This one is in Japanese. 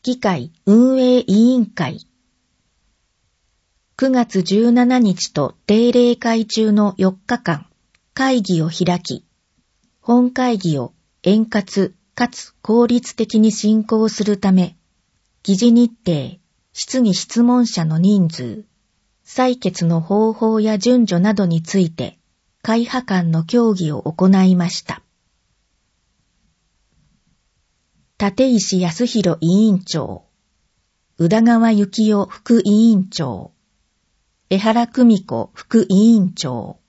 議会運営委員会9月17日と定例会中の4日間、会議を開き、本会議を円滑かつ効率的に進行するため、議事日程、質疑質問者の人数、採決の方法や順序などについて、会派間の協議を行いました。立石康弘委員長、宇田川幸雄副委員長、江原久美子副委員長、